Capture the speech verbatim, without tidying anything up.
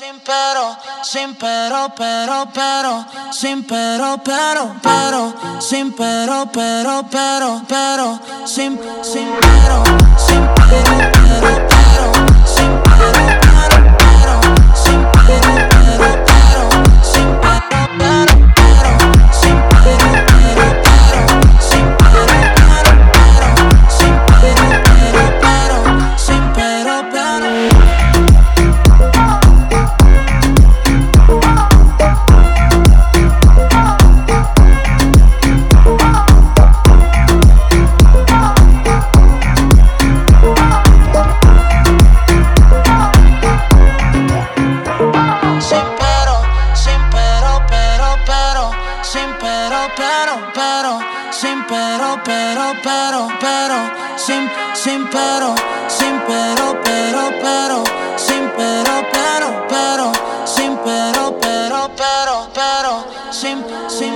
Sin pero, sin pero, pero, pero, sin pero, pero, pero, sin pero, pero, pero, pero, sin, sin pero, sin pero, pero, pero, sin pero, pero, pero, sin pero, pero, pero, sin pero, pero, pero, sin pero, pero, pero, sin pero, pero, pero, sin pero, pero, pero, sin pero, pero. Sin pero, pero, pero, pero, sin, sin pero, sin pero, pero, pero, sin pero, pero, pero, sin pero, pero, pero, pero, sin, sin